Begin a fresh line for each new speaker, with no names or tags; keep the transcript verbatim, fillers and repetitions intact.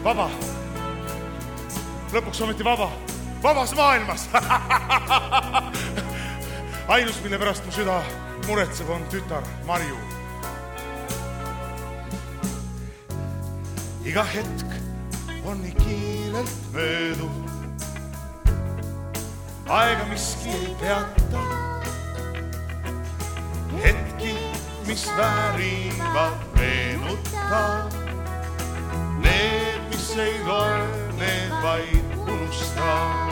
vaba. Lõpuks ometi vaba. Vabas maailmas. Ainus, mille pärast mu süda muretseb, on tütar Marju. Iga hetk on nii kiirelt mööduv. Aega miski ei peata. Hetki, mis väärivad meenuta. Need, mis ei loe, need vaid unusta.